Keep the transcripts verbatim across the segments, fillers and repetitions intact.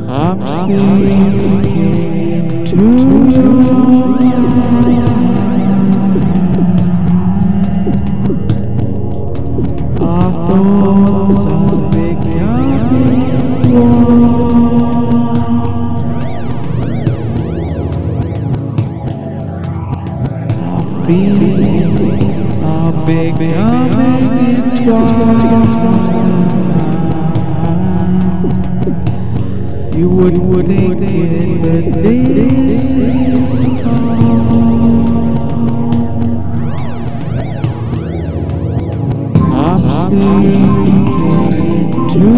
I'm sinking to our thoughts are becoming our feelings are becoming entwined. You would, would think it, but this is I'm sinking too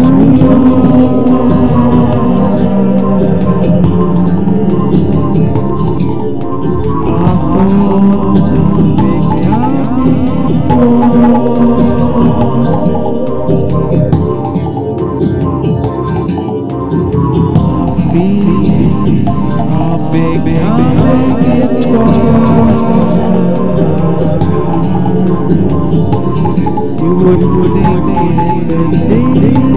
our thoughts are becoming feelings are becoming entwined. You would, would think it, but this